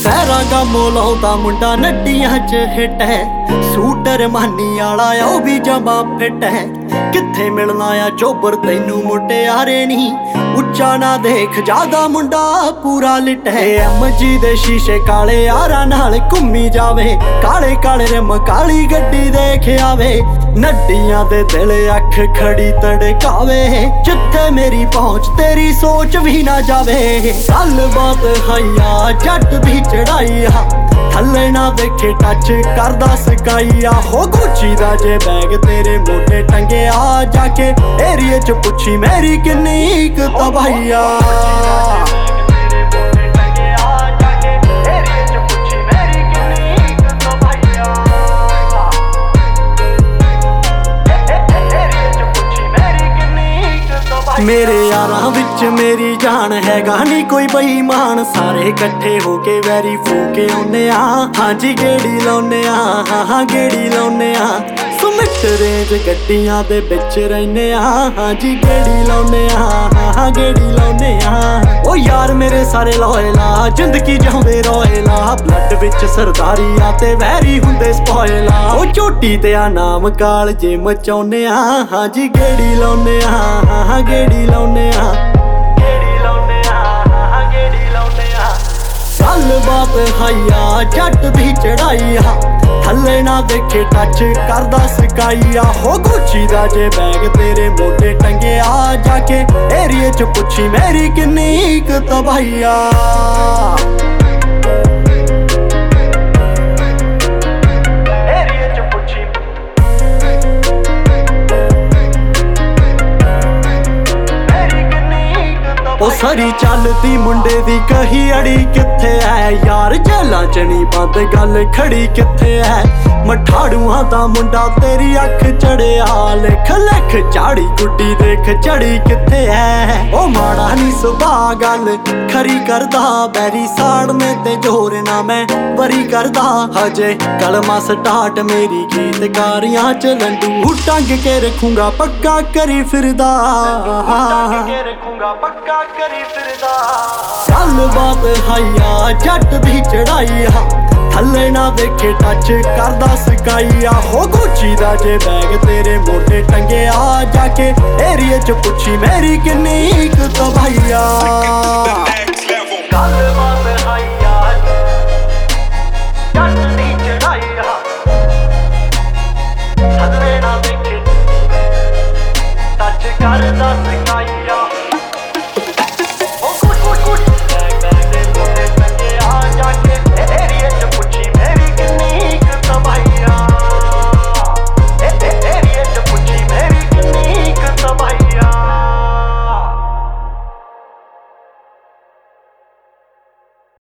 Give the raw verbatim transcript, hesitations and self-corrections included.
ਸਹਿਰਾ Gamow ਲਾਉਂਦਾ ਮੁੰਡਾ ਨੱਡੀਆਂ ਚ ਹਿੱਟ ਹੈ, ਸੂਟ ਰਮਾਨੀ ਵਾਲਾ ਉਹ ਵੀ ਜਮਾ ਫਿੱਟ ਹੈ। ਕਿੱਥੇ ਮਿਲਣਾ ਆ ਚੋਬਰ ਤੈਨੂੰ ਮੁਟਿਆਰੇ ਨੀ, ਉੱਚਾ ਨਾ ਦੇਖ ਜਿਆਦਾ ਮੁੰਡਾ ਪੂਰਾ ਲਿਟ ਹੈ। ਐਮ ਜੀ ਦੇ ਸ਼ੀਸ਼ੇ ਕਾਲੇ ਯਾਰਾਂ ਨਾਲ ਘੁੰਮੀ ਜਾਵੇ, ਕਾਲੇ ਕਾਲੇ ਰਮ ਕਾਲੀ ਗੱਡੀ ਦੇਖ ਆਵੇ। ਨੱਡੀਆਂ ਦੇ ਦਿਲ ਅੱਖ ਖੜੀ ਤੜਕਾਵੇ, ਜਿੱਥੇ ਮੇਰੀ ਪਹੁੰਚ ਤੇਰੀ ਸੋਚ ਵੀ ਨਾ ਜਾਵੇ। ਗੱਲ ਬਾਤ ਹਈਆ ਜੱਟ ਦੀ ਚੜਾਈ ਆ, ਥੱਲੇ ਨਾ ਦੇਖੇ ਟੱਚ ਕਰਦਾ ਸਕਾਈਆ। ਹੋ ਗੁੱਚੀ ਦਾ ਜੇ ਬੈਗ ਤੇਰੇ ਮੋਢੇ ਟੰਗਿਆ, ਜਾ ਕੇ ਏਰੀਏ ਚ ਪੁੱਛੀ ਮੇਰੀ ਕਿੰਨੀ ਕੁ ਤਬਾਹੀਆ। ਮੇਰੇ ਯਾਰਾਂ ਵਿੱਚ ਮੇਰੀ ਜਾਨ ਹੈਗਾ ਨੀ ਕੋਈ ਬੇਈਮਾਨ, ਸਾਰੇ ਇਕੱਠੇ ਹੋ ਕੇ ਵੈਰੀ ਫੂਕੇ ਆਉਨੇ ਆ। ਹਾਂਜੀ ਗੇੜੀ ਲਾਉਨੇ ਆ, ਹਾਂ ਹਾਂ ਗੇੜੀ ਲਾਉਨੇ ਆ। ਸੁਮਿਟ ਰੇਂਜ ਗੱਡੀਆਂ ਦੇ ਵਿੱਚ ਰਹਿੰਨੇ ਆ, ਹਾਂਜੀ ਗੇੜੀ ਲਾਉਨੇ ਆ, ਹਾਂ ਹਾਂ ਗੇੜੀ ਲਾਉਨੇ ਆ। ਉਹ ਯਾਰ ਮੇਰੇ ਸਾਰੇ ਲੋਇਲਾ, ਜ਼ਿੰਦਗੀ ਜਿਉਂਦੇ ਰੋਇਲਾ। ਬਲੱਡ ਵਿੱਚ ਸਰਦਾਰੀ ਆ ਤੇ ਵੈਰੀ ਹੁੰਦੇ ਸਪੋਇਲਾ। ਉਹ ਝੋਟੀ ਤੇ ਆ ਨਾਮ ਕਾਲ ਜੇ ਮਚਾਉਨੇ ਆ, ਹਾਂਜੀ ਗੇੜੀ ਲਾਉਨੇ ਆ, ਹਾਂ ਹਾਂ ਗੇੜੀ ਲਾਉਨੇ ਆ, ਗੇੜੀ ਲਾਉਨੇ ਆ, ਹਾਂ ਹਾਂ ਗੇੜੀ ਲਾਉਨੇ ਆ। ਗੱਲ ਬਾਤ ਹਈਆ ਜੱਟ ਦੀ ਚੜਾਈ ਆ, ਥੱਲੇ ਨਾ ਦੇਖੇ ਟੱਚ ਕਰਦਾ ਸਕਾਈਆ। ਹੋ ਗੁੱਚੀ ਦਾ ਜੇ ਬੈਗ ਤੇਰੇ ਮੋਢੇ ਟੰਗਿਆ, ਜਾ ਕੇ ਏਰੀਏ ਚ ਪੁੱਛੀ ਮੇਰੀ ਕਿੰਨੀ ਕੁ ਤਬਾਹੀਆ। ਉਹ ਸਰੀ ਚੱਲਦੀ ਮੁੰਡੇ ਦੀ ਕਹੀ ਅੜੀ ਕਿੱਥੇ ਐ ਯਾਰ, ਜੇਲਾਂ ਚ ਨੀ ਬੰਦ ਗੱਲ ਖੜੀ ਕਿੱਥੇ ਐ। ਮਠਾੜੂਆਂ ਦਾ ਮੁੰਡਾ ਤੇਰੀ ਅੱਖ ਚੜਿਆ, ਲਿਖ ਲਿਖ ਝਾੜੀ ਗੁੱਡੀ ਦੇਖ ਚੜੀ ਕਿੱਥੇ ਐ। ਉਹ ਮਾੜਾ ਨੀ ਸੁਭਾ ਗੱਲ ਖਰੀ ਕਰਦਾ, ਬੈਰੀ ਸਾੜਨੇ ਤੇ ਜ਼ੋਰ ਨਾ ਮੈਂ ਵਰੀ ਕਰਦਾ। ਹਜੇ ਕਲਮਾ ਸਟਾਰਟ ਮੇਰੀ ਗੀਤਕਾਰੀਆਂ ਚ ਲੰਡੂ ਟੰਗ ਕੇ ਰੱਖੂੰਗਾ ਪੱਕਾ ਕਰੀ ਫਿਰਦਾ, ਪੱਕਾ ਕਰੀ ਫਿਰਦਾ। ਗੱਲ ਬਾਤ ਹਈਆ ਜੱਟ ਦੀ ਚੜਾਈ ਆ, ਥੱਲੇ ਨਾ ਦੇਖੇ ਟੱਚ ਕਰਦਾ ਸਕਾਈਆ। ਹੋ ਗੁੱਚੀ ਦਾ ਜੇ ਬੈਗ ਤੇਰੇ ਮੋਢੇ ਟੰਗਿਆ, ਜਾ ਕੇ ਏਰੀਏ ਚ ਪੁੱਛੀ ਮੇਰੀ ਕਿੰਨੀ ਕੁ ਤਬਾਹੀਆ। ਗੱਲ ਬਾਤ ਹਈਆ